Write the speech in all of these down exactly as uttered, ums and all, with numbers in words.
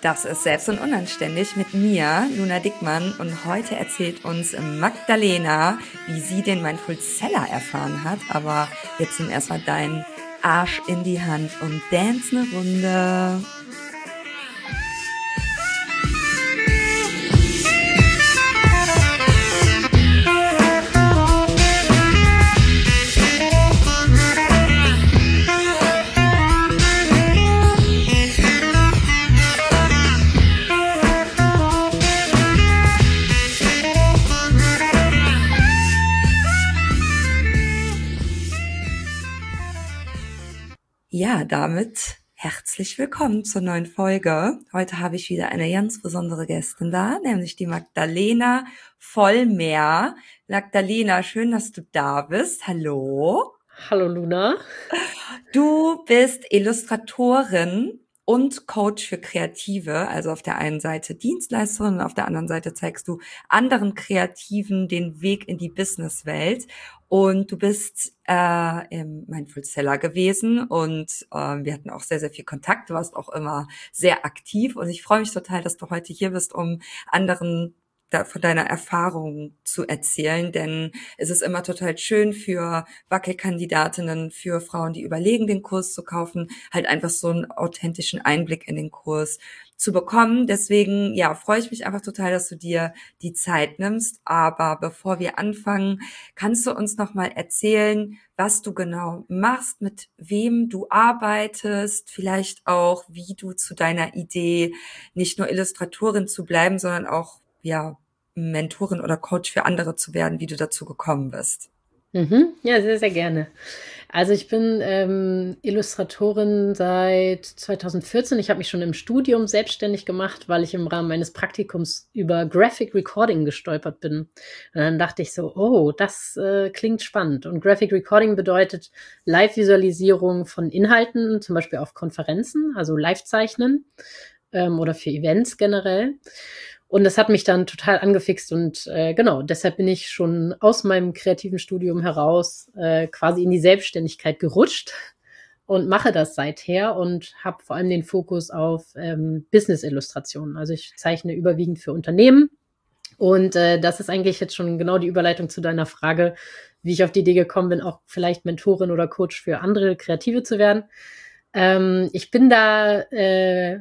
Das ist Selbst und Unanständig mit mir, Luna Dickmann. Und heute erzählt uns Magdalena, wie sie den Mindful Seller erfahren hat. Aber jetzt nimm erstmal deinen Arsch in die Hand und dance eine Runde. Ja, damit herzlich willkommen zur neuen Folge. Heute habe ich wieder eine ganz besondere Gästin da, nämlich die Magdalena Vollmer. Magdalena, schön, dass du da bist. Hallo. Hallo Luna. Du bist Illustratorin und Coach für Kreative, also auf der einen Seite Dienstleisterin und auf der anderen Seite zeigst du anderen Kreativen den Weg in die Businesswelt. Und du bist äh, im Mindful Seller gewesen und äh, wir hatten auch sehr, sehr viel Kontakt. Du warst auch immer sehr aktiv und ich freue mich total, dass du heute hier bist, um anderen da, von deiner Erfahrung zu erzählen, denn es ist immer total schön für Wackelkandidatinnen, für Frauen, die überlegen, den Kurs zu kaufen, halt einfach so einen authentischen Einblick in den Kurs zu bekommen. Deswegen, ja, freue ich mich einfach total, dass du dir die Zeit nimmst. Aber bevor wir anfangen, kannst du uns noch mal erzählen, was du genau machst, mit wem du arbeitest, vielleicht auch, wie du zu deiner Idee, nicht nur Illustratorin zu bleiben, sondern auch ja, Mentorin oder Coach für andere zu werden, wie du dazu gekommen bist. Mhm. Ja, sehr, sehr gerne. Also ich bin ähm, Illustratorin seit zweitausendvierzehn. Ich habe mich schon im Studium selbstständig gemacht, weil ich im Rahmen meines Praktikums über Graphic Recording gestolpert bin. Und dann dachte ich so, oh, das äh, klingt spannend. Und Graphic Recording bedeutet Live-Visualisierung von Inhalten, zum Beispiel auf Konferenzen, also Live-Zeichnen ähm, oder für Events generell. Und das hat mich dann total angefixt und äh, genau, deshalb bin ich schon aus meinem kreativen Studium heraus äh, quasi in die Selbstständigkeit gerutscht und mache das seither und habe vor allem den Fokus auf ähm, Business-Illustrationen. Also ich zeichne überwiegend für Unternehmen und äh, das ist eigentlich jetzt schon genau die Überleitung zu deiner Frage, wie ich auf die Idee gekommen bin, auch vielleicht Mentorin oder Coach für andere Kreative zu werden. Ähm, ich bin da... Äh,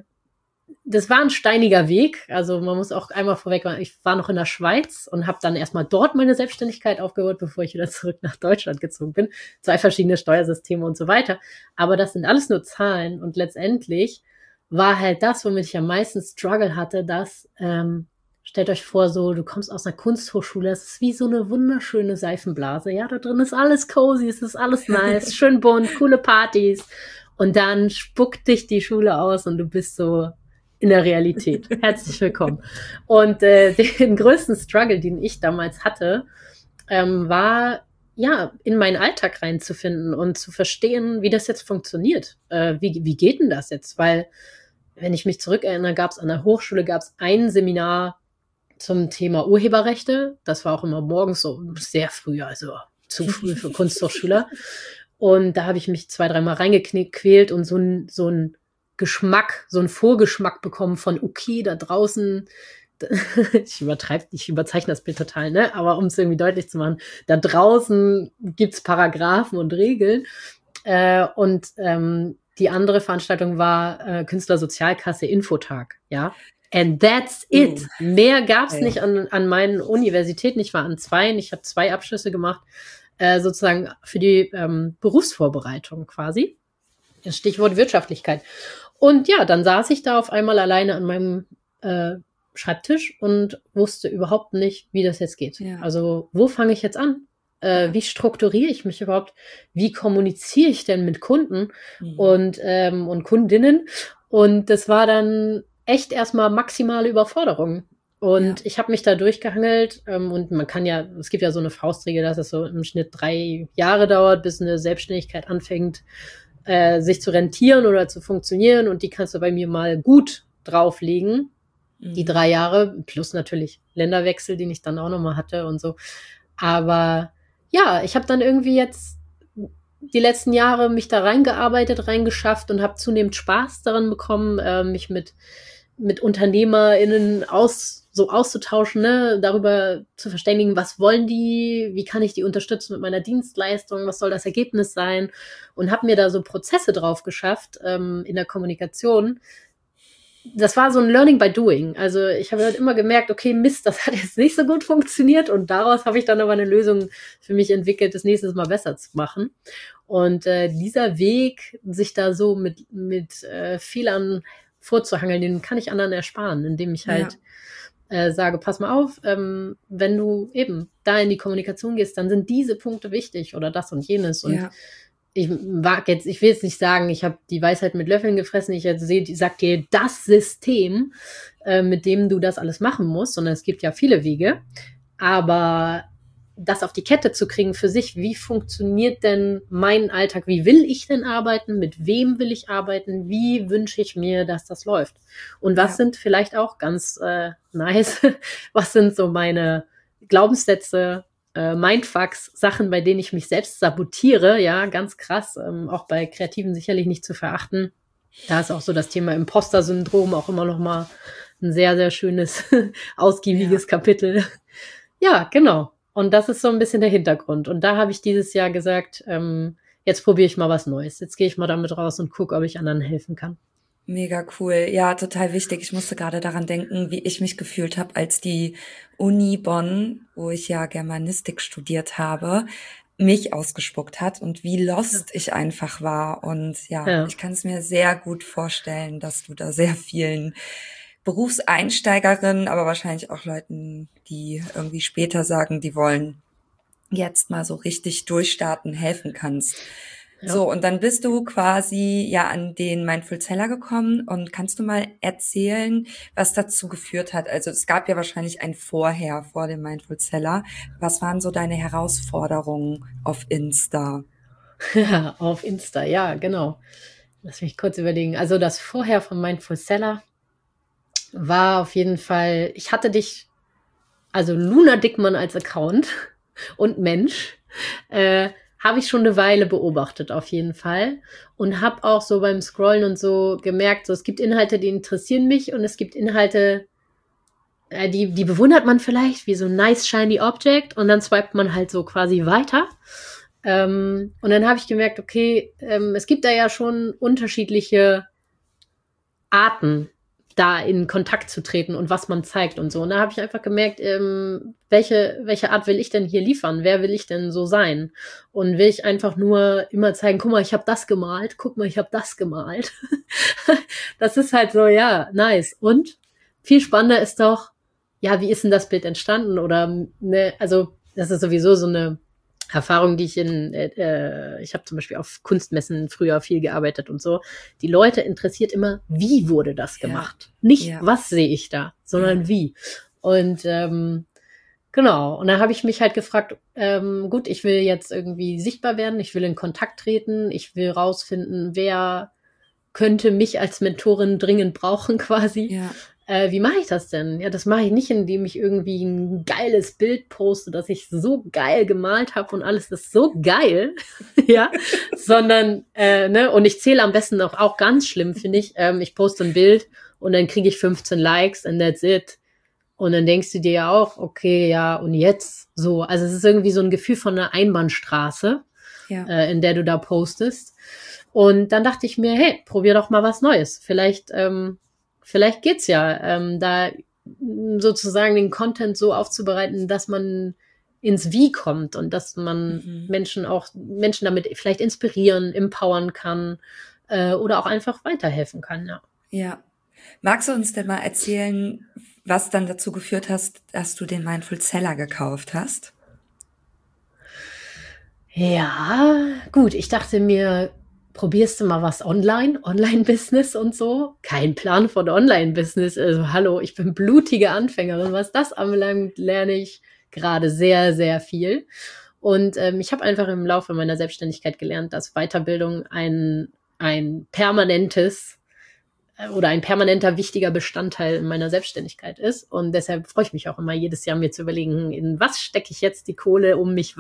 Das war ein steiniger Weg. Also man muss auch einmal vorweg, ich war noch in der Schweiz und habe dann erstmal dort meine Selbstständigkeit aufgebaut, bevor ich wieder zurück nach Deutschland gezogen bin. Zwei verschiedene Steuersysteme und so weiter. Aber das sind alles nur Zahlen und letztendlich war halt das, womit ich am meisten Struggle hatte, dass, ähm, stellt euch vor, so, du kommst aus einer Kunsthochschule, es ist wie so eine wunderschöne Seifenblase. Ja, da drin ist alles cozy, es ist alles nice, schön bunt, coole Partys. Und dann spuckt dich die Schule aus und du bist so in der Realität. Herzlich willkommen. Und äh, den größten Struggle, den ich damals hatte, ähm, war, ja, in meinen Alltag reinzufinden und zu verstehen, wie das jetzt funktioniert. Äh, wie, wie geht denn das jetzt? Weil, wenn ich mich zurückerinnere, gab es an der Hochschule gab es ein Seminar zum Thema Urheberrechte. Das war auch immer morgens so sehr früh, also zu früh für Kunsthochschüler. Und da habe ich mich zwei, dreimal reingequält und so ein, so ein Geschmack, so einen Vorgeschmack bekommen von, okay, da draußen, ich übertreibe, ich überzeichne das Bild total, ne, aber um es irgendwie deutlich zu machen, da draußen gibt's Paragraphen und Regeln, äh, und ähm, die andere Veranstaltung war äh, Künstlersozialkasse Infotag, ja, and that's it. Uh, Mehr gab's ja. nicht an, an meinen Universitäten, ich war an zwei, ich habe zwei Abschlüsse gemacht, äh, sozusagen für die ähm, Berufsvorbereitung quasi. Das Stichwort Wirtschaftlichkeit. Und ja, dann saß ich da auf einmal alleine an meinem äh, Schreibtisch und wusste überhaupt nicht, wie das jetzt geht. Ja. Also, wo fange ich jetzt an? Äh, wie strukturiere ich mich überhaupt? Wie kommuniziere ich denn mit Kunden mhm. und, ähm, und Kundinnen? Und das war dann echt erstmal maximale Überforderung. Und ja. ich habe mich da durchgehangelt ähm, und man kann ja, es gibt ja so eine Faustregel, dass es so im Schnitt drei Jahre dauert, bis eine Selbstständigkeit anfängt, Äh, sich zu rentieren oder zu funktionieren und die kannst du bei mir mal gut drauflegen, mhm. die drei Jahre, plus natürlich Länderwechsel, den ich dann auch nochmal hatte und so. Aber ja, ich habe dann irgendwie jetzt die letzten Jahre mich da reingearbeitet, reingeschafft und habe zunehmend Spaß daran bekommen, äh, mich mit mit UnternehmerInnen aus, so auszutauschen, ne, darüber zu verständigen, was wollen die, wie kann ich die unterstützen mit meiner Dienstleistung, was soll das Ergebnis sein, und habe mir da so Prozesse drauf geschafft ähm, in der Kommunikation. Das war so ein Learning by Doing. Also ich habe halt immer gemerkt, okay, Mist, das hat jetzt nicht so gut funktioniert, und daraus habe ich dann aber eine Lösung für mich entwickelt, das nächste Mal besser zu machen. Und äh, dieser Weg, sich da so mit, mit äh, Fehlern vorzuhangeln, den kann ich anderen ersparen, indem ich halt ja. äh, sage, pass mal auf, ähm, wenn du eben da in die Kommunikation gehst, dann sind diese Punkte wichtig oder das und jenes. Und ja. ich wag jetzt, ich will jetzt nicht sagen, ich habe die Weisheit mit Löffeln gefressen, ich sehe, sag dir das System, äh, mit dem du das alles machen musst, sondern es gibt ja viele Wege. Aber das auf die Kette zu kriegen für sich, wie funktioniert denn mein Alltag, wie will ich denn arbeiten, mit wem will ich arbeiten, wie wünsche ich mir, dass das läuft, und was ja. sind vielleicht auch ganz äh, nice, was sind so meine Glaubenssätze, äh, Mindfucks, Sachen, bei denen ich mich selbst sabotiere, ja, ganz krass, ähm, auch bei Kreativen sicherlich nicht zu verachten. Da ist auch so das Thema Imposter-Syndrom auch immer noch mal ein sehr, sehr schönes, ausgiebiges ja. Kapitel. Ja, genau. Und das ist so ein bisschen der Hintergrund. Und da habe ich dieses Jahr gesagt, ähm, jetzt probiere ich mal was Neues. Jetzt gehe ich mal damit raus und gucke, ob ich anderen helfen kann. Mega cool. Ja, total wichtig. Ich musste gerade daran denken, wie ich mich gefühlt habe, als die Uni Bonn, wo ich ja Germanistik studiert habe, mich ausgespuckt hat und wie lost ich einfach war. Und ja, ja. ich kann es mir sehr gut vorstellen, dass du da sehr vielen Berufseinsteigerinnen, aber wahrscheinlich auch Leuten, die irgendwie später sagen, die wollen jetzt mal so richtig durchstarten, helfen kannst. Ja. So, und dann bist du quasi ja an den Mindful Seller gekommen, und kannst du mal erzählen, was dazu geführt hat? Also es gab ja wahrscheinlich ein Vorher, vor dem Mindful Seller. Was waren so deine Herausforderungen auf Insta? Ja, auf Insta, ja, genau. Lass mich kurz überlegen. Also das Vorher von Mindful Seller war auf jeden Fall, ich hatte dich, also Luna Dickmann als Account und Mensch, äh, habe ich schon eine Weile beobachtet auf jeden Fall, und habe auch so beim Scrollen und so gemerkt, so es gibt Inhalte, die interessieren mich, und es gibt Inhalte, äh, die, die bewundert man vielleicht, wie so ein nice shiny Object, und dann swipet man halt so quasi weiter. Ähm, und dann habe ich gemerkt, okay, ähm, es gibt da ja schon unterschiedliche Arten, da in Kontakt zu treten und was man zeigt und so. Und da habe ich einfach gemerkt, ähm, welche, welche Art will ich denn hier liefern? Wer will ich denn so sein? Und will ich einfach nur immer zeigen, guck mal, ich habe das gemalt, guck mal, ich habe das gemalt. Das ist halt so, ja, nice. Und viel spannender ist doch, ja, wie ist denn das Bild entstanden? Oder, ne, also das ist sowieso so eine Erfahrung, die ich in, äh, ich habe zum Beispiel auf Kunstmessen früher viel gearbeitet und so. Die Leute interessiert immer, wie wurde das gemacht? Ja. Nicht, ja. was sehe ich da, sondern ja. wie. Und ähm, genau, und dann habe ich mich halt gefragt, ähm, gut, ich will jetzt irgendwie sichtbar werden, ich will in Kontakt treten, ich will rausfinden, wer könnte mich als Mentorin dringend brauchen quasi. Ja. Äh, wie mache ich das denn? Ja, das mache ich nicht, indem ich irgendwie ein geiles Bild poste, das ich so geil gemalt habe und alles ist so geil, ja, sondern, äh, ne, und ich zähle am besten auch, auch ganz schlimm, finde ich, ähm, ich poste ein Bild und dann kriege ich fünfzehn Likes and that's it. Und dann denkst du dir ja auch, okay, ja, und jetzt so. Also es ist irgendwie so ein Gefühl von einer Einbahnstraße, ja. äh, in der du da postest. Und dann dachte ich mir, hey, probier doch mal was Neues. Vielleicht, ähm, Vielleicht geht's ja, ähm, da sozusagen den Content so aufzubereiten, dass man ins Wie kommt und dass man mhm. Menschen auch, Menschen damit vielleicht inspirieren, empowern kann äh, oder auch einfach weiterhelfen kann, ja. Ja. Magst du uns denn mal erzählen, was dann dazu geführt hast, dass du den Mindful Seller gekauft hast? Ja, gut, ich dachte mir, probierst du mal was online, Online-Business und so? Kein Plan von Online-Business. Also hallo, ich bin blutige Anfängerin. Was das anbelangt, lerne ich gerade sehr, sehr viel. Und ähm, ich habe einfach im Laufe meiner Selbstständigkeit gelernt, dass Weiterbildung ein, ein permanentes äh, oder ein permanenter wichtiger Bestandteil in meiner Selbstständigkeit ist. Und deshalb freue ich mich auch immer jedes Jahr, mir zu überlegen, in was stecke ich jetzt die Kohle, um mich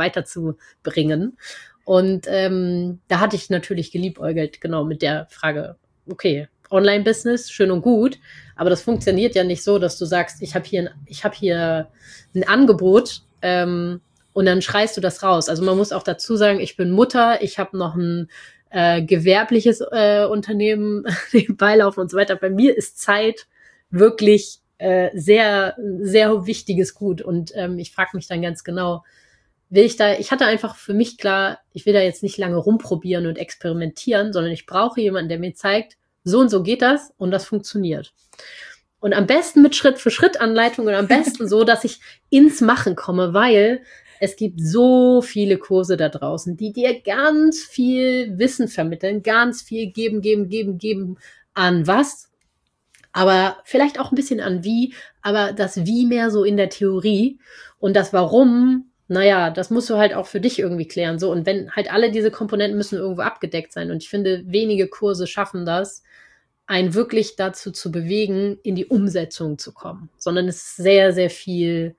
weiterzubringen. Und ähm, da hatte ich natürlich geliebäugelt, genau, mit der Frage, okay, Online-Business, schön und gut, aber das funktioniert ja nicht so, dass du sagst, ich habe hier, ein, ich hab hier ein Angebot ähm, und dann schreist du das raus. Also man muss auch dazu sagen, ich bin Mutter, ich habe noch ein äh, gewerbliches äh, Unternehmen nebenbei laufen und so weiter. Bei mir ist Zeit wirklich äh, sehr, sehr wichtiges Gut und ähm, ich frage mich dann ganz genau, will ich da, ich hatte einfach für mich klar, ich will da jetzt nicht lange rumprobieren und experimentieren, sondern ich brauche jemanden, der mir zeigt, so und so geht das und das funktioniert. Und am besten mit Schritt-für-Schritt-Anleitung und am besten so, dass ich ins Machen komme, weil es gibt so viele Kurse da draußen, die dir ganz viel Wissen vermitteln, ganz viel geben, geben, geben, geben an was, aber vielleicht auch ein bisschen an wie, aber das Wie mehr so in der Theorie und das Warum, naja, das musst du halt auch für dich irgendwie klären. So, und wenn halt alle diese Komponenten müssen irgendwo abgedeckt sein. Und ich finde, wenige Kurse schaffen das, einen wirklich dazu zu bewegen, in die Umsetzung zu kommen. Sondern es ist sehr, sehr viel,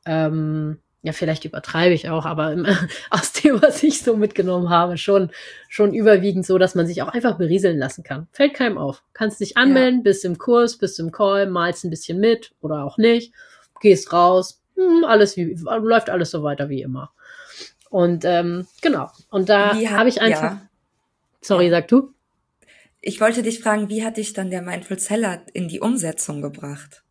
ähm, ja, vielleicht übertreibe ich auch, aber im, aus dem, was ich so mitgenommen habe, schon, schon überwiegend so, dass man sich auch einfach berieseln lassen kann. Fällt keinem auf. Kannst dich anmelden, ja. Bist im Kurs, bist im Call, malst ein bisschen mit oder auch nicht, gehst raus, alles wie, läuft alles so weiter wie immer. Und ähm, genau. Und da habe ich einfach. Ja. Sorry, ja. Sag du. Ich wollte dich fragen, wie hat dich dann der Mindful Seller in die Umsetzung gebracht?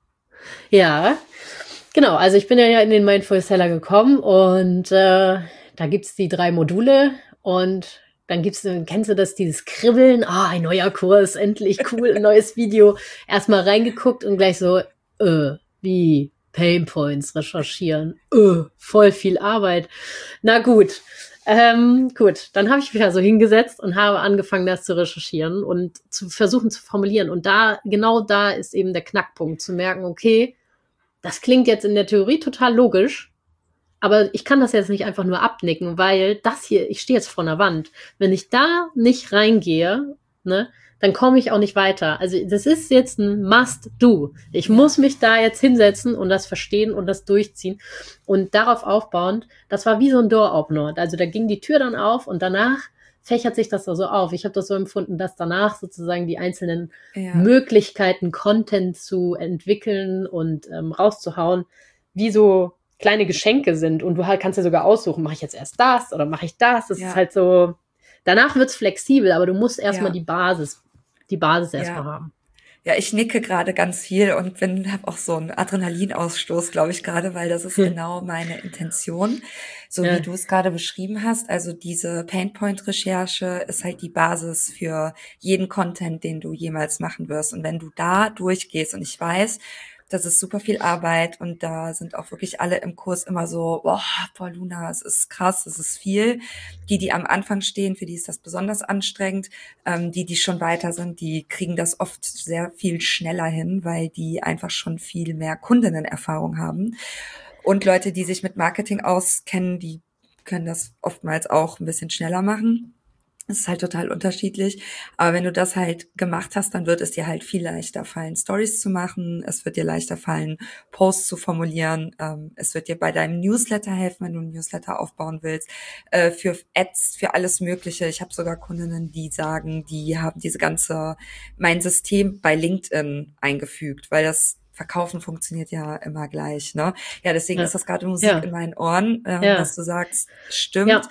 Ja, genau. Also ich bin ja in den Mindful Seller gekommen und äh, da gibt's die drei Module und dann gibt's, kennst du das, dieses Kribbeln? Ah, ein neuer Kurs, endlich cool, ein neues Video. Erstmal reingeguckt und gleich so, äh, wie? Painpoints recherchieren. Öh, voll viel Arbeit. Na gut. Ähm, gut, dann habe ich mich also hingesetzt und habe angefangen, das zu recherchieren und zu versuchen zu formulieren. Und da, genau da ist eben der Knackpunkt, zu merken, okay, das klingt jetzt in der Theorie total logisch, aber ich kann das jetzt nicht einfach nur abnicken, weil das hier, ich stehe jetzt vor einer Wand. Wenn ich da nicht reingehe, ne, dann komme ich auch nicht weiter. Also das ist jetzt ein Must-Do. Ich muss mich da jetzt hinsetzen und das verstehen und das durchziehen. Und darauf aufbauend, das war wie so ein Door-Opener. Also da ging die Tür dann auf und danach fächert sich das so auf. Ich habe das so empfunden, dass danach sozusagen die einzelnen ja. Möglichkeiten, Content zu entwickeln und ähm, rauszuhauen, wie so kleine Geschenke sind. Und du halt kannst ja sogar aussuchen, mache ich jetzt erst das oder mache ich das? Das ja. ist halt so, danach wird's flexibel, aber du musst erstmal ja. die Basis die Basis erstmal ja. haben. Ja, ich nicke gerade ganz viel und bin habe auch so einen Adrenalinausstoß, glaube ich, gerade, weil das ist hm. genau meine Intention, so ja. wie du es gerade beschrieben hast. Also diese Painpoint-Recherche ist halt die Basis für jeden Content, den du jemals machen wirst. Und wenn du da durchgehst, und ich weiß, das ist super viel Arbeit und da sind auch wirklich alle im Kurs immer so, boah, boah, Luna, es ist krass, es ist viel. Die, die am Anfang stehen, für die ist das besonders anstrengend. Ähm, die, die schon weiter sind, die kriegen das oft sehr viel schneller hin, weil die einfach schon viel mehr Kundennenerfahrung haben. Und Leute, die sich mit Marketing auskennen, die können das oftmals auch ein bisschen schneller machen. Es ist halt total unterschiedlich, aber wenn du das halt gemacht hast, dann wird es dir halt viel leichter fallen, Stories zu machen, es wird dir leichter fallen, Posts zu formulieren, ähm, es wird dir bei deinem Newsletter helfen, wenn du einen Newsletter aufbauen willst, äh, für Ads, für alles Mögliche. Ich habe sogar Kundinnen, die sagen, die haben diese ganze, mein System bei LinkedIn eingefügt, weil das Verkaufen funktioniert ja immer gleich, ne? Ja, deswegen ja. ist das gerade Musik ja. in meinen Ohren, ähm, ja. was du sagst, stimmt. Ja.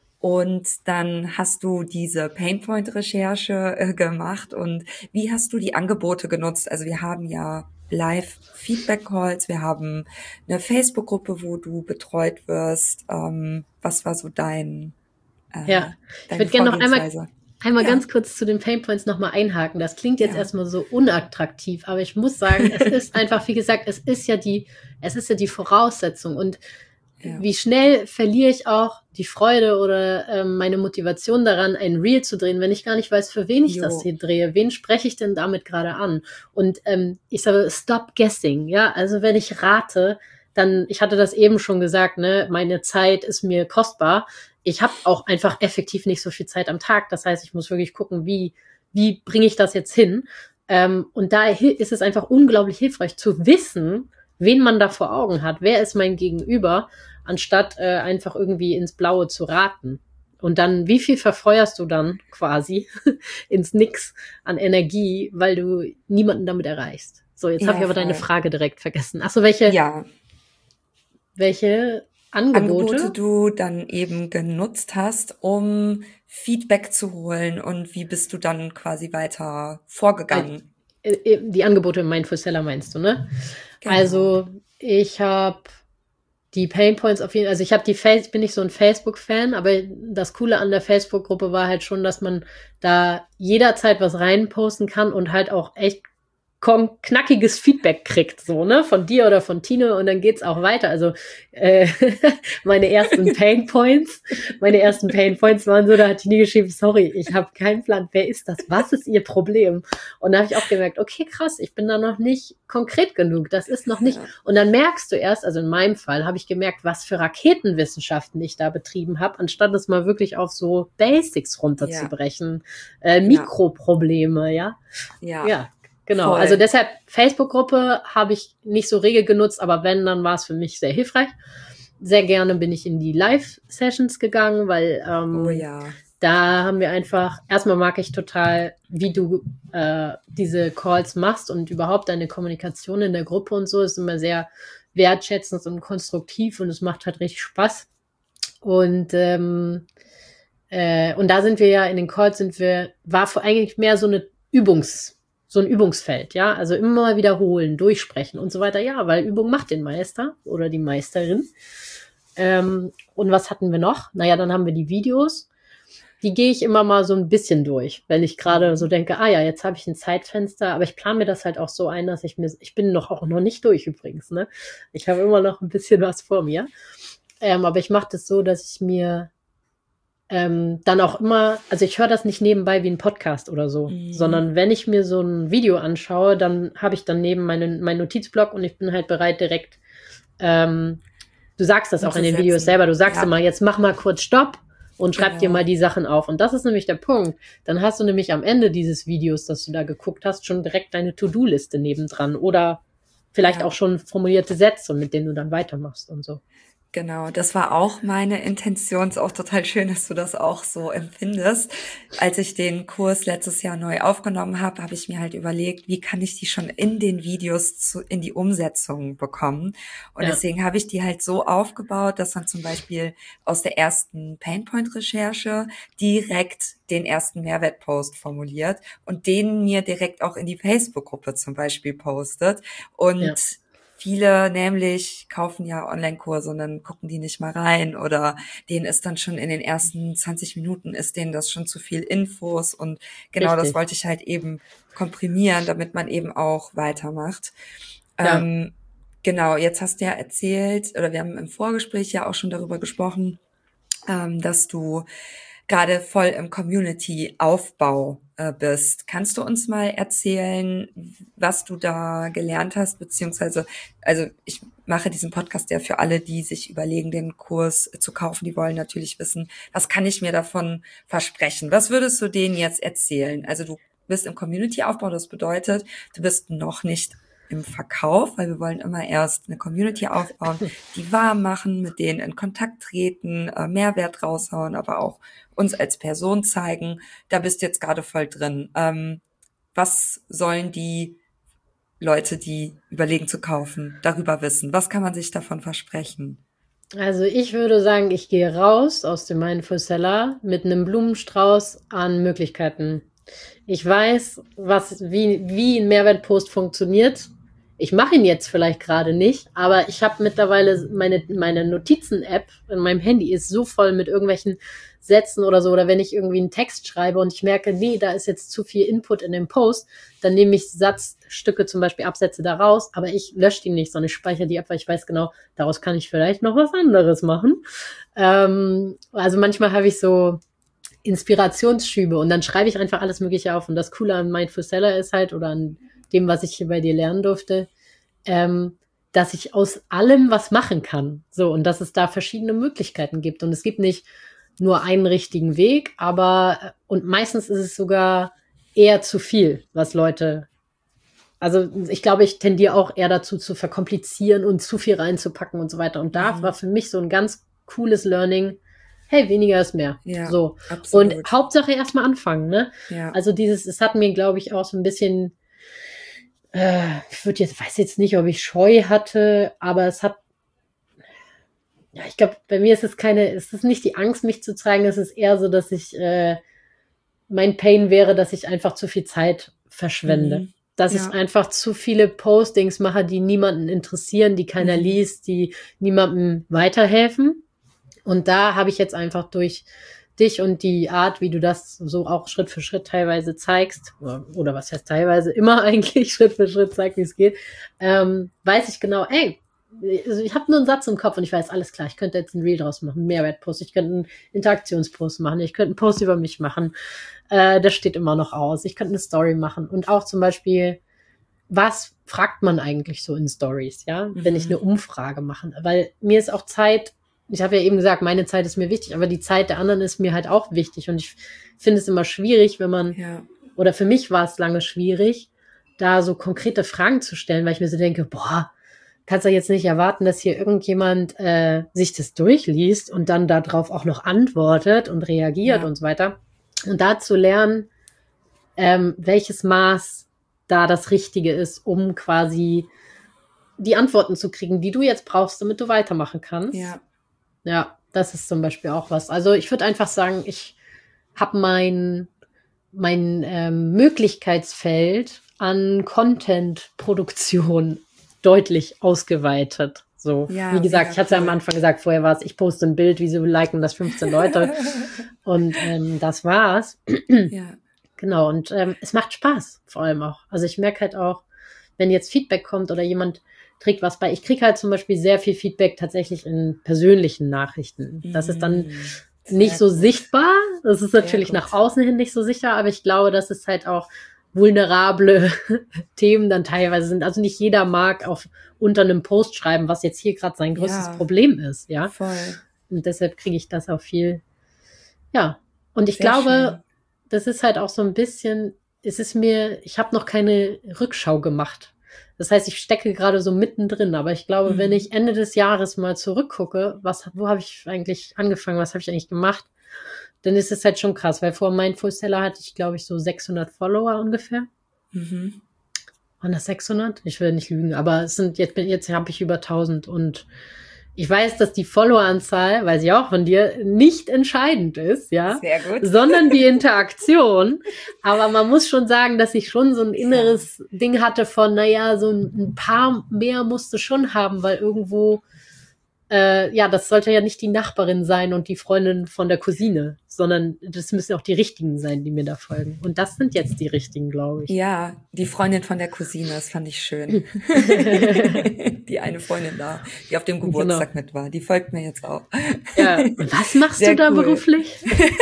Und dann hast du diese Painpoint-Recherche äh, gemacht. Und wie hast du die Angebote genutzt? Also wir haben ja Live-Feedback-Calls, wir haben eine Facebook-Gruppe, wo du betreut wirst. Ähm, was war so dein äh, Ja, ich würde gerne noch einmal, einmal ja. ganz kurz zu den Painpoints nochmal einhaken. Das klingt jetzt ja. erstmal so unattraktiv, aber ich muss sagen, es ist einfach, wie gesagt, es ist ja die, es ist ja die Voraussetzung. Und ja. wie schnell verliere ich auch die Freude oder ähm, meine Motivation daran, ein Reel zu drehen, wenn ich gar nicht weiß, für wen ich jo. das hier drehe. Wen spreche ich denn damit gerade an? Und ähm, ich sage, stop guessing. Ja, also wenn ich rate, dann, ich hatte das eben schon gesagt, ne, meine Zeit ist mir kostbar. Ich habe auch einfach effektiv nicht so viel Zeit am Tag. Das heißt, ich muss wirklich gucken, wie wie bringe ich das jetzt hin? Ähm, und da ist es einfach unglaublich hilfreich zu wissen, wen man da vor Augen hat, wer ist mein Gegenüber, anstatt äh, einfach irgendwie ins Blaue zu raten. Und dann, wie viel verfeuerst du dann quasi ins Nix an Energie, weil du niemanden damit erreichst? So, jetzt Ja, habe ich aber voll. deine Frage direkt vergessen. Achso, welche, Ja, welche Angebote? Angebote du dann eben genutzt hast, um Feedback zu holen und wie bist du dann quasi weiter vorgegangen? Äh, äh, Die Angebote im Mindful Seller meinst du, ne? Genau. Also, ich habe die Painpoints auf jeden Fall, also ich habe die Face, ich bin nicht so ein Facebook-Fan, aber das Coole an der Facebook-Gruppe war halt schon, dass man da jederzeit was reinposten kann und halt auch echt kon- knackiges Feedback kriegt, so, ne, von dir oder von Tine, und dann geht's auch weiter. Also äh, meine ersten Painpoints, meine ersten Painpoints waren so, da hat Tine geschrieben, sorry, ich habe keinen Plan, wer ist das? Was ist ihr Problem? Und da habe ich auch gemerkt, okay, krass, ich bin da noch nicht konkret genug, das ist noch nicht. Ja. Und dann merkst du erst, also in meinem Fall habe ich gemerkt, was für Raketenwissenschaften ich da betrieben habe, anstatt es mal wirklich auf so Basics runterzubrechen, äh, Mikroprobleme, ja. Ja. Ja, genau. Voll. Also deshalb, Facebook-Gruppe habe ich nicht so rege genutzt, aber wenn, dann war es für mich sehr hilfreich. Sehr gerne bin ich in die Live-Sessions gegangen, weil ähm, Oh ja. da haben wir einfach, erstmal mag ich total, wie du äh, diese Calls machst und überhaupt deine Kommunikation in der Gruppe und so ist immer sehr wertschätzend und konstruktiv und es macht halt richtig Spaß. Und ähm, äh, und da sind wir ja, in den Calls sind wir, war vor- eigentlich mehr so eine Übungs- so ein Übungsfeld, ja, also immer wiederholen, durchsprechen und so weiter, ja, weil Übung macht den Meister oder die Meisterin. Ähm, und was hatten wir noch? Naja, dann haben wir die Videos, die gehe ich immer mal so ein bisschen durch, wenn ich gerade so denke, ah ja, jetzt habe ich ein Zeitfenster, aber ich plane mir das halt auch so ein, dass ich mir, ich bin noch auch noch nicht durch übrigens, ne, ich habe immer noch ein bisschen was vor mir, ähm, aber ich mache das so, dass ich mir Ähm, dann auch immer, also ich höre das nicht nebenbei wie ein Podcast oder so, Mhm. sondern wenn ich mir so ein Video anschaue, dann habe ich daneben meinen mein Notizblock und ich bin halt bereit direkt, ähm, du sagst das auch in den Umzusetzen. Videos selber, du sagst Ja. immer, jetzt mach mal kurz Stopp und schreib Genau. dir mal die Sachen auf. Und das ist nämlich der Punkt. Dann hast du nämlich am Ende dieses Videos, das du da geguckt hast, schon direkt deine To-Do-Liste nebendran oder vielleicht Ja. auch schon formulierte Sätze, mit denen du dann weitermachst und so. Genau, das war auch meine Intention. Ist auch total schön, dass du das auch so empfindest. Als ich den Kurs letztes Jahr neu aufgenommen habe, habe ich mir halt überlegt, wie kann ich die schon in den Videos zu, in die Umsetzung bekommen. Und Ja. deswegen habe ich die halt so aufgebaut, dass man zum Beispiel aus der ersten Painpoint-Recherche direkt den ersten Mehrwertpost formuliert und den mir direkt auch in die Facebook-Gruppe zum Beispiel postet. Und Ja. viele nämlich kaufen ja Online-Kurse und dann gucken die nicht mal rein oder denen ist dann schon in den ersten zwanzig Minuten ist denen das schon zu viel Infos und genau Richtig. das wollte ich halt eben komprimieren, damit man eben auch weitermacht. Ja. Ähm, genau, jetzt hast du ja erzählt oder wir haben im Vorgespräch ja auch schon darüber gesprochen, ähm, dass du gerade voll im Community-Aufbau äh, bist. Kannst du uns mal erzählen, was du da gelernt hast, beziehungsweise, also ich mache diesen Podcast ja für alle, die sich überlegen, den Kurs zu kaufen, die wollen natürlich wissen, was kann ich mir davon versprechen? Was würdest du denen jetzt erzählen? Also du bist im Community-Aufbau, das bedeutet, du bist noch nicht im Verkauf, weil wir wollen immer erst eine Community aufbauen, die warm machen, mit denen in Kontakt treten, äh, Mehrwert raushauen, aber auch uns als Person zeigen. Da bist du jetzt gerade voll drin. Ähm, was sollen die Leute, die überlegen zu kaufen, darüber wissen? Was kann man sich davon versprechen? Also ich würde sagen, ich gehe raus aus dem Mindful Seller mit einem Blumenstrauß an Möglichkeiten. Ich weiß, was, wie, wie ein Mehrwertpost funktioniert. Ich mache ihn jetzt vielleicht gerade nicht, aber ich habe mittlerweile meine, meine Notizen-App in meinem Handy ist so voll mit irgendwelchen Sätzen oder so, oder wenn ich irgendwie einen Text schreibe und ich merke, nee, da ist jetzt zu viel Input in dem Post, dann nehme ich Satzstücke, zum Beispiel Absätze da raus, aber ich lösche die nicht, sondern ich speichere die ab, weil ich weiß genau, daraus kann ich vielleicht noch was anderes machen. Ähm, also manchmal habe ich so Inspirationsschübe und dann schreibe ich einfach alles Mögliche auf. Und das Coole an Mindful Seller ist halt, oder an dem, was ich hier bei dir lernen durfte, ähm, dass ich aus allem was machen kann. So, und dass es da verschiedene Möglichkeiten gibt. Und es gibt nicht nur einen richtigen Weg, aber, und meistens ist es sogar eher zu viel, was Leute, also ich glaube, ich tendiere auch eher dazu zu verkomplizieren und zu viel reinzupacken und so weiter. Und da Mhm. war für mich so ein ganz cooles Learning, hey, weniger ist mehr. Ja, so. absolut. Und Hauptsache erstmal anfangen, ne? Ja. Also dieses, es hat mir, glaube ich, auch so ein bisschen, äh, ich würde jetzt, weiß jetzt nicht, ob ich Scheu hatte, aber es hat, ja, ich glaube, bei mir ist es keine, es ist nicht die Angst, mich zu zeigen, es ist eher so, dass ich, äh, mein Pain wäre, dass ich einfach zu viel Zeit verschwende. Mhm. Dass Ja. ich einfach zu viele Postings mache, die niemanden interessieren, die keiner Mhm. liest, die niemandem weiterhelfen. Und da habe ich jetzt einfach durch dich und die Art, wie du das so auch Schritt für Schritt teilweise zeigst, oder, oder was heißt teilweise, immer eigentlich Schritt für Schritt zeigt, wie es geht, ähm, weiß ich genau, ey, also ich habe nur einen Satz im Kopf und ich weiß, alles klar, ich könnte jetzt einen Reel draus machen, einen Mehrwertpost, ich könnte einen Interaktionspost machen, ich könnte einen Post über mich machen, äh, das steht immer noch aus, ich könnte eine Story machen und auch zum Beispiel, was fragt man eigentlich so in Stories, ja, wenn ich eine Umfrage mache, weil mir ist auch Zeit, ich habe ja eben gesagt, meine Zeit ist mir wichtig, aber die Zeit der anderen ist mir halt auch wichtig und ich finde es immer schwierig, wenn man, Ja. oder für mich war es lange schwierig, da so konkrete Fragen zu stellen, weil ich mir so denke, boah, kannst du jetzt nicht erwarten, dass hier irgendjemand äh, sich das durchliest und dann darauf auch noch antwortet und reagiert Ja. und so weiter. Und da zu lernen, ähm, welches Maß da das Richtige ist, um quasi die Antworten zu kriegen, die du jetzt brauchst, damit du weitermachen kannst. Ja. Ja, das ist zum Beispiel auch was. Also ich würde einfach sagen, ich habe mein, mein ähm, Möglichkeitsfeld an Content-Produktion deutlich ausgeweitet. So, Ja, wie gesagt, mega ich hatte cool. am Anfang gesagt, vorher war es, ich poste ein Bild, wieso liken das fünfzehn Leute? Und ähm, das war's. Ja. Genau, und ähm, es macht Spaß, vor allem auch. Also ich merke halt auch, wenn jetzt Feedback kommt oder jemand trägt was bei. Ich kriege halt zum Beispiel sehr viel Feedback tatsächlich in persönlichen Nachrichten. Das ist dann Sehr nicht so gut. sichtbar. Das ist Sehr natürlich gut. nach außen hin nicht so sicher, aber ich glaube, dass es halt auch vulnerable Themen dann teilweise sind. Also nicht jeder mag auf unter einem Post schreiben, was jetzt hier gerade sein größtes Ja. Problem ist, ja. Voll. Und deshalb kriege ich das auch viel. Ja. Und ich Sehr glaube, schön. das ist halt auch so ein bisschen, es ist mir, ich habe noch keine Rückschau gemacht. Das heißt, ich stecke gerade so mittendrin, aber ich glaube, Mhm. wenn ich Ende des Jahres mal zurückgucke, was, wo habe ich eigentlich angefangen, was habe ich eigentlich gemacht, dann ist es halt schon krass, weil vor Mindful Seller hatte ich, glaube ich, so sechshundert Follower ungefähr. Mhm. Waren das sechshundert? Ich will nicht lügen, aber es sind jetzt, jetzt habe ich über tausend und ich weiß, dass die Followeranzahl, weiß ich auch von dir, nicht entscheidend ist, ja, Sehr gut. sondern die Interaktion. Aber man muss schon sagen, dass ich schon so ein inneres Ding hatte von, naja, so ein, ein paar mehr musste schon haben, weil irgendwo, äh, ja, das sollte ja nicht die Nachbarin sein und die Freundin von der Cousine, sondern das müssen auch die Richtigen sein, die mir da folgen. Und das sind jetzt die Richtigen, glaube ich. Ja, die Freundin von der Cousine, das fand ich schön. Die eine Freundin da, die auf dem Geburtstag mit war, die folgt mir jetzt auch. Ja. Und was machst Sehr du da cool. beruflich?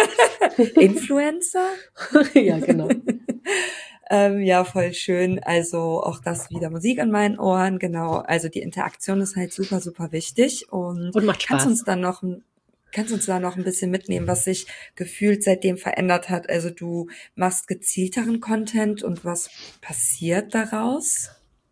Influencer? Ja, genau. Ähm, ja, voll schön. Also auch das wieder Musik in meinen Ohren, genau. Also die Interaktion ist halt super, super wichtig. Und, Und macht kannst Spaß. uns dann noch, ein- kannst uns da noch ein bisschen mitnehmen, was sich gefühlt seitdem verändert hat? Also du machst gezielteren Content und was passiert daraus?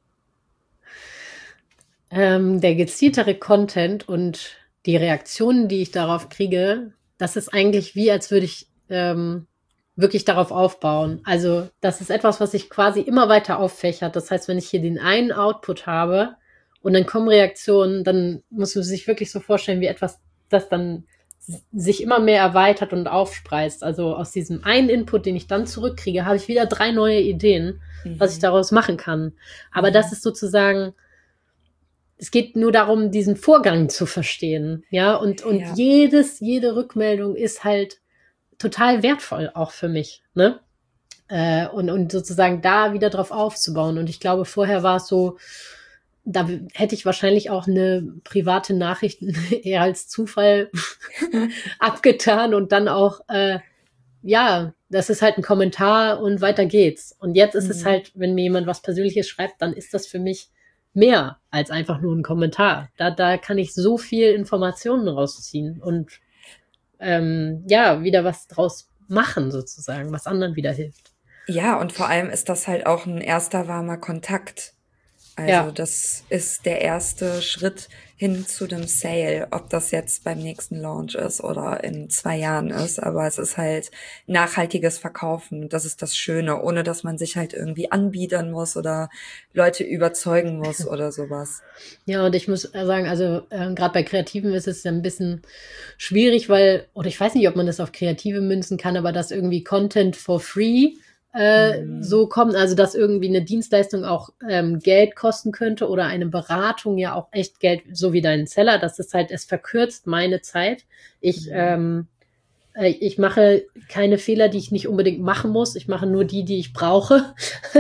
Ähm, der gezieltere Content und die Reaktionen, die ich darauf kriege, das ist eigentlich wie, als würde ich ähm, wirklich darauf aufbauen. Also das ist etwas, was sich quasi immer weiter auffächert. Das heißt, wenn ich hier den einen Output habe und dann kommen Reaktionen, dann muss man sich wirklich so vorstellen, wie etwas, das dann s- sich immer mehr erweitert und aufspreizt. Also aus diesem einen Input, den ich dann zurückkriege, habe ich wieder drei neue Ideen, was ich daraus machen kann. Aber Mhm. das ist sozusagen, es geht nur darum, diesen Vorgang zu verstehen, ja, und, und Ja. jedes, jede Rückmeldung ist halt total wertvoll auch für mich, ne? Äh, und, und sozusagen da wieder drauf aufzubauen. Und ich glaube, vorher war es so, da w- hätte ich wahrscheinlich auch eine private Nachricht eher als Zufall abgetan und dann auch, äh, ja, das ist halt ein Kommentar und weiter geht's. Und jetzt ist es Mhm. halt, wenn mir jemand was Persönliches schreibt, dann ist das für mich mehr als einfach nur ein Kommentar. Da, da kann ich so viel Informationen rausziehen und ähm, ja, wieder was draus machen sozusagen, was anderen wieder hilft. Ja, und vor allem ist das halt auch ein erster warmer Kontakt. Also Ja. das ist der erste Schritt hin zu dem Sale, ob das jetzt beim nächsten Launch ist oder in zwei Jahren ist. Aber es ist halt nachhaltiges Verkaufen. Das ist das Schöne, ohne dass man sich halt irgendwie anbiedern muss oder Leute überzeugen muss oder sowas. Ja, und ich muss sagen, also äh, gerade bei Kreativen ist es ja ein bisschen schwierig, weil, oder ich weiß nicht, ob man das auf Kreative münzen kann, aber dass irgendwie Content for free äh, Mhm. so kommt, also dass irgendwie eine Dienstleistung auch ähm, Geld kosten könnte oder eine Beratung ja auch echt Geld, so wie dein Seller, das ist halt, es verkürzt meine Zeit. Ich, Mhm. ähm, äh, ich mache keine Fehler, die ich nicht unbedingt machen muss. Ich mache nur die, die ich brauche.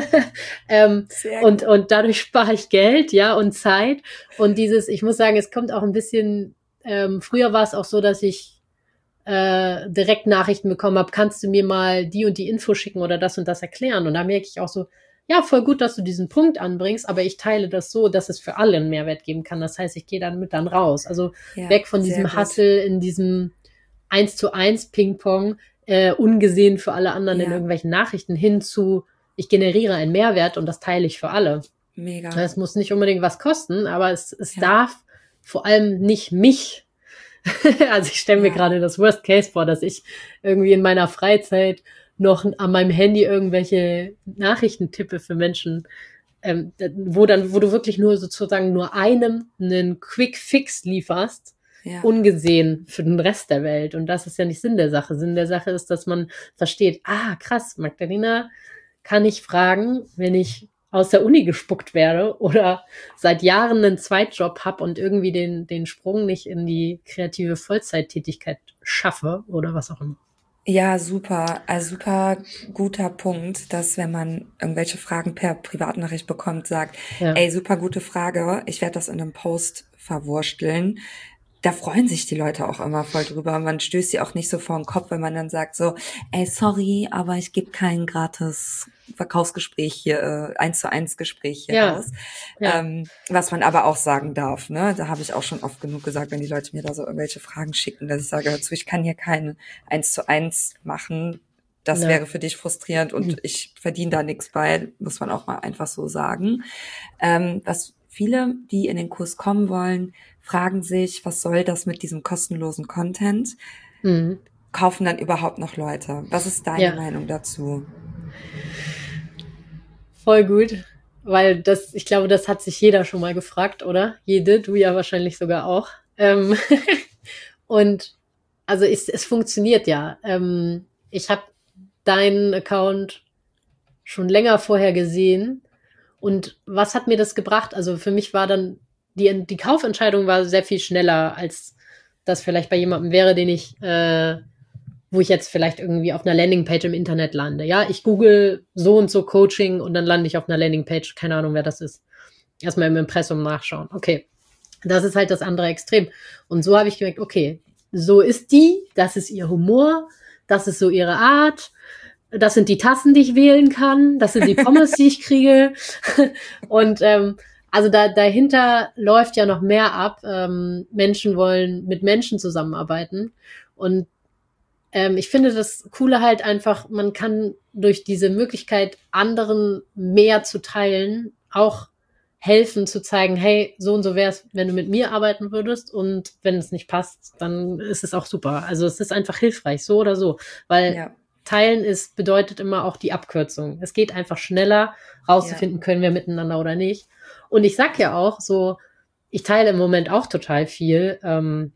ähm, Sehr und, gut. und dadurch spare ich Geld, ja, und Zeit. Und dieses, ich muss sagen, es kommt auch ein bisschen, ähm, früher war es auch so, dass ich äh, direkt Nachrichten bekommen habe, kannst du mir mal die und die Info schicken oder das und das erklären? Und da merke ich auch so, ja, voll gut, dass du diesen Punkt anbringst, aber ich teile das so, dass es für alle einen Mehrwert geben kann. Das heißt, ich gehe damit dann raus. Also Ja, weg von sehr diesem gut. Hustle in diesem eins zu eins Ping-Pong, äh, ungesehen für alle anderen in Ja, irgendwelchen Nachrichten hin zu, ich generiere einen Mehrwert und das teile ich für alle. mega. Es muss nicht unbedingt was kosten, aber es, es Ja. darf vor allem nicht mich. Also ich stelle mir Ja. gerade das Worst Case vor, dass ich irgendwie in meiner Freizeit noch an meinem Handy irgendwelche Nachrichten tippe für Menschen, ähm, wo dann, wo du wirklich nur sozusagen nur einem einen Quick Fix lieferst, Ja. ungesehen für den Rest der Welt. Und das ist ja nicht Sinn der Sache. Sinn der Sache ist, dass man versteht, ah, krass, Magdalena kann ich fragen, wenn ich aus der Uni gespuckt werde oder seit Jahren einen Zweitjob habe und irgendwie den, den Sprung nicht in die kreative Vollzeittätigkeit schaffe oder was auch immer. Ja, super. Also super guter Punkt, dass wenn man irgendwelche Fragen per Privatnachricht bekommt, sagt, Ja. ey, super gute Frage, ich werde das in einem Post verwursteln. Da freuen sich die Leute auch immer voll drüber. Man stößt sie auch nicht so vor den Kopf, wenn man dann sagt so, ey, sorry, aber ich gebe kein gratis Verkaufsgespräch hier, äh, eins zu eins Gespräch hier Ja. raus. Ja. Ähm, was man aber auch sagen darf, ne? Da habe ich auch schon oft genug gesagt, wenn die Leute mir da so irgendwelche Fragen schicken, dass ich sage, hör zu, ich kann hier kein eins zu eins machen. Das Ja. wäre für dich frustrierend und ich verdiene da nichts bei, muss man auch mal einfach so sagen. Ähm, was viele, die in den Kurs kommen wollen, fragen sich, was soll das mit diesem kostenlosen Content? Mhm. Kaufen dann überhaupt noch Leute? Was ist deine Ja. Meinung dazu? Voll gut, weil das, ich glaube, das hat sich jeder schon mal gefragt, oder? Jede, du ja wahrscheinlich sogar auch. Ähm und also es, es funktioniert ja. Ähm, ich habe deinen Account schon länger vorher gesehen. Und was hat mir das gebracht? Also für mich war dann, die, die Kaufentscheidung war sehr viel schneller, als das vielleicht bei jemandem wäre, den ich, äh, wo ich jetzt vielleicht irgendwie auf einer Landingpage im Internet lande. Ja, ich google so und so Coaching und dann lande ich auf einer Landingpage. Keine Ahnung, wer das ist. Erstmal im Impressum nachschauen. Okay, das ist halt das andere Extrem. Und so habe ich gemerkt, okay, so ist die, das ist ihr Humor, das ist so ihre Art. Das sind die Tassen, die ich wählen kann. Das sind die Pommes, die ich kriege. Und ähm, also da dahinter läuft ja noch mehr ab. Ähm, Menschen wollen mit Menschen zusammenarbeiten. Und ähm, ich finde das Coole halt einfach, man kann durch diese Möglichkeit, anderen mehr zu teilen, auch helfen zu zeigen, hey, so und so wär's, wenn du mit mir arbeiten würdest. Und wenn es nicht passt, dann ist es auch super. Also es ist einfach hilfreich, so oder so. Weil Ja. Teilen ist, bedeutet immer auch die Abkürzung. Es geht einfach schneller, rauszufinden, können wir miteinander oder nicht. Und ich sag ja auch so, ich teile im Moment auch total viel ähm,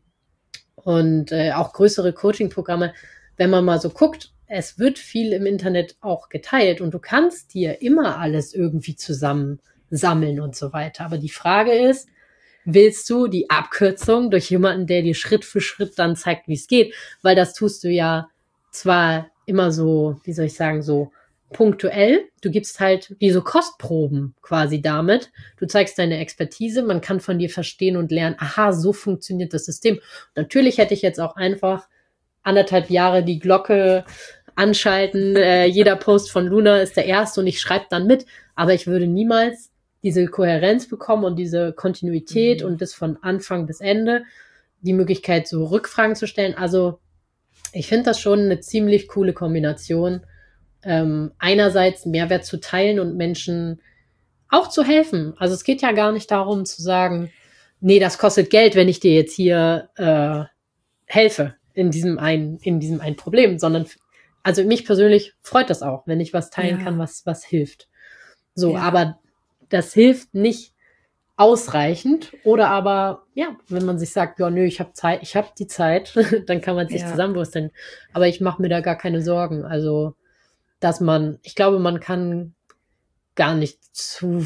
und äh, auch größere Coaching-Programme. Wenn man mal so guckt, es wird viel im Internet auch geteilt und du kannst dir immer alles irgendwie zusammen sammeln und so weiter. Aber die Frage ist, willst du die Abkürzung durch jemanden, der dir Schritt für Schritt dann zeigt, wie es geht? Weil das tust du ja zwar immer so, wie soll ich sagen, so punktuell. Du gibst halt wie so Kostproben quasi damit. Du zeigst deine Expertise, man kann von dir verstehen und lernen, aha, so funktioniert das System. Und natürlich hätte ich jetzt auch einfach anderthalb Jahre die Glocke anschalten. Äh, jeder Post von Luna ist der erste und ich schreibe dann mit. Aber ich würde niemals diese Kohärenz bekommen und diese Kontinuität Mhm. und das von Anfang bis Ende, die Möglichkeit, so Rückfragen zu stellen. Also ich finde das schon eine ziemlich coole Kombination. Ähm, einerseits Mehrwert zu teilen und Menschen auch zu helfen. Also es geht ja gar nicht darum zu sagen, nee, das kostet Geld, wenn ich dir jetzt hier äh, helfe in diesem einen, in diesem einen Problem, sondern also mich persönlich freut das auch, wenn ich was teilen Ja. kann, was, was hilft. So, Ja. aber das hilft nicht ausreichend oder aber, ja, wenn man sich sagt, ja, nö, ich habe Zeit, ich habe die Zeit, dann kann man sich Ja. zusammenwursteln. Aber ich mache mir da gar keine Sorgen. Also, dass man, ich glaube, man kann gar nicht zu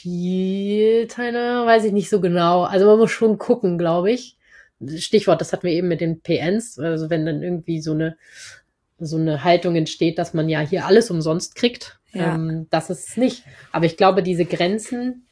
viel teilen, weiß ich nicht so genau. Also man muss schon gucken, glaube ich. Stichwort, das hatten wir eben mit den P Ns, also wenn dann irgendwie so eine so eine Haltung entsteht, dass man ja hier alles umsonst kriegt. Ja. Ähm, das ist es nicht. Aber ich glaube, diese Grenzen,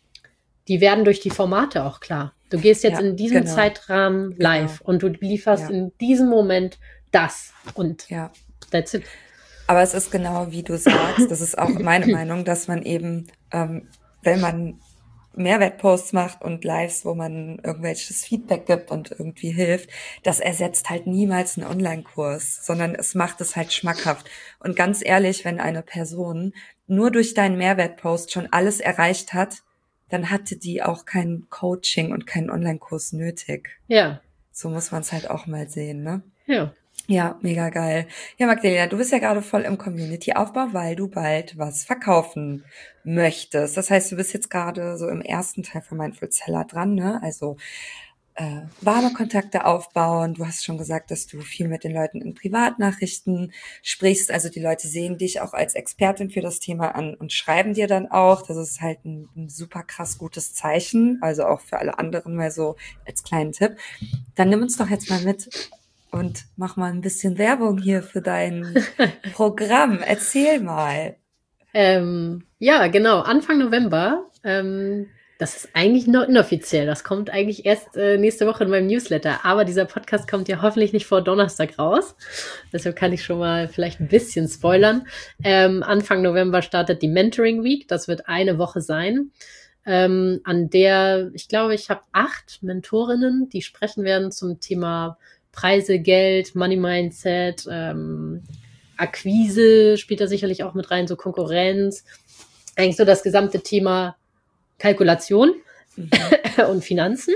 die werden durch die Formate auch klar. Du gehst jetzt Ja, in diesem genau. Zeitrahmen live Genau. und du lieferst Ja. in diesem Moment das und Ja. that's it. Aber es ist genau wie du sagst, das ist auch meine Meinung, dass man eben, ähm, wenn man Mehrwertposts macht und Lives, wo man irgendwelches Feedback gibt und irgendwie hilft, das ersetzt halt niemals einen Online-Kurs, sondern es macht es halt schmackhaft. Und ganz ehrlich, wenn eine Person nur durch deinen Mehrwertpost schon alles erreicht hat, dann hatte die auch kein Coaching und keinen Online-Kurs nötig. Ja, So muss man es halt auch mal sehen, ne? ja. Ja, mega geil. Ja, Magdalena, du bist ja gerade voll im Community-Aufbau, weil du bald was verkaufen möchtest. Das heißt, du bist jetzt gerade so im ersten Teil von Mindful Seller dran, ne? Also äh, warme Kontakte aufbauen. Du hast schon gesagt, dass du viel mit den Leuten in Privatnachrichten sprichst. Also die Leute sehen dich auch als Expertin für das Thema an und schreiben dir dann auch. Das ist halt ein, ein super krass gutes Zeichen. Also auch für alle anderen mal so als kleinen Tipp. Dann nimm uns doch jetzt mal mit und mach mal ein bisschen Werbung hier für dein Programm. Erzähl mal. Ähm, ja, genau. Anfang November. Ähm, das ist eigentlich noch inoffiziell. Das kommt eigentlich erst äh, nächste Woche in meinem Newsletter. Aber dieser Podcast kommt ja hoffentlich nicht vor Donnerstag raus. Deshalb kann ich schon mal vielleicht ein bisschen spoilern. Ähm, Anfang November startet die Mentoring Week. Das wird eine Woche sein. Ähm, an der, ich glaube, ich habe acht Mentorinnen, die sprechen werden zum Thema Preise, Geld, Money Mindset, ähm, Akquise spielt da sicherlich auch mit rein, so Konkurrenz. Eigentlich so das gesamte Thema Kalkulation mhm. und Finanzen.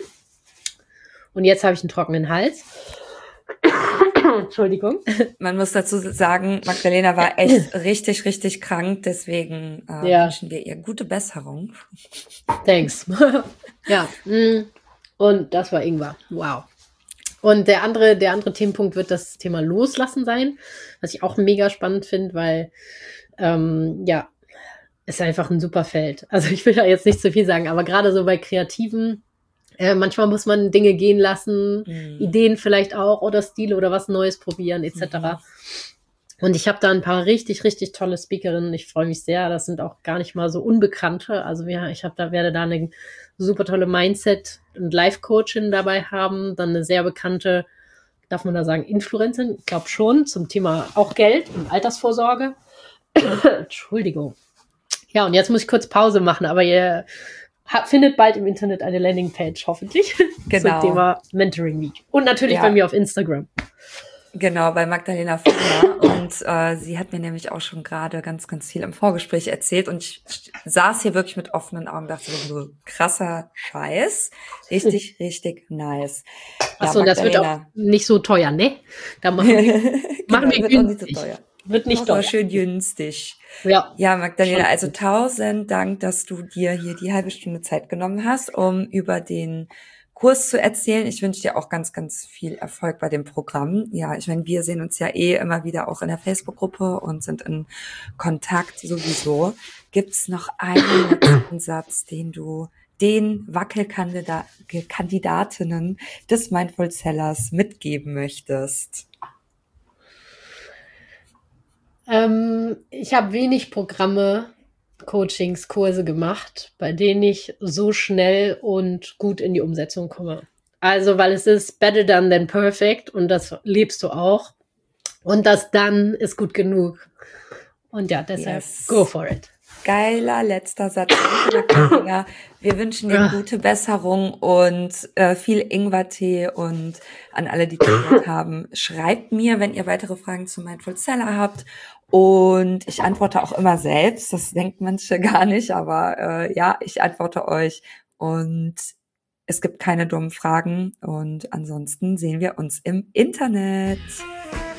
Und jetzt habe ich einen trockenen Hals. Entschuldigung. Man muss dazu sagen, Magdalena war echt richtig, richtig krank. Deswegen äh, Ja. wünschen wir ihr gute Besserung. Thanks. Ja. Und das war Ingwer. Wow. Und der andere, der andere Themenpunkt wird das Thema Loslassen sein, was ich auch mega spannend finde, weil, ähm, ja, ist einfach ein super Feld. Also ich will da jetzt nicht zu viel sagen, aber gerade so bei Kreativen, äh, manchmal muss man Dinge gehen lassen, mhm. Ideen vielleicht auch oder Stile oder was Neues probieren et cetera. Mhm. Und ich habe da ein paar richtig, richtig tolle Speakerinnen. Ich freue mich sehr. Das sind auch gar nicht mal so Unbekannte. Also ja, ich habe da werde da eine super tolle Mindset- und Life-Coachin dabei haben. Dann eine sehr bekannte, darf man da sagen, Influencerin? Ich glaube schon, zum Thema auch Geld und Altersvorsorge. Entschuldigung. Ja, und jetzt muss ich kurz Pause machen, aber ihr ha- findet bald im Internet eine Landingpage, hoffentlich, Genau. zum Thema Mentoring Week. Und natürlich Ja. bei mir auf Instagram. Genau, bei Magdalena Fuller. Und äh, sie hat mir nämlich auch schon gerade ganz, ganz viel im Vorgespräch erzählt. Und ich saß hier wirklich mit offenen Augen, dachte so, krasser Scheiß. Richtig, richtig nice. Achso, und ja, das wird auch nicht so teuer, ne? Da machen, machen genau, wir wird auch nicht so teuer. Wird nicht teuer. teuer. Schön günstig. Ja. Ja, Magdalena, also tausend Dank, dass du dir hier die halbe Stunde Zeit genommen hast, um über den Kurs zu erzählen. Ich wünsche dir auch ganz, ganz viel Erfolg bei dem Programm. Ja, ich meine, wir sehen uns ja eh immer wieder auch in der Facebook-Gruppe und sind in Kontakt sowieso. Gibt's noch einen letzten Satz, den du den Wackelkandidatinnen des Mindful Sellers mitgeben möchtest? Ähm, ich habe wenig Programme, Coachings, Kurse gemacht, bei denen ich so schnell und gut in die Umsetzung komme. Also, weil es ist better done than perfect und das lebst du auch. Und das dann ist gut genug. Und ja, deshalb Yes. go for it. Geiler letzter Satz. Wir wünschen dir gute Besserung und äh, viel Ingwertee, und an alle, die zugehört haben, schreibt mir, wenn ihr weitere Fragen zu Mindful Seller habt, und ich antworte auch immer selbst. Das denkt manche gar nicht, aber äh, ja, ich antworte euch, und es gibt keine dummen Fragen, und ansonsten sehen wir uns im Internet.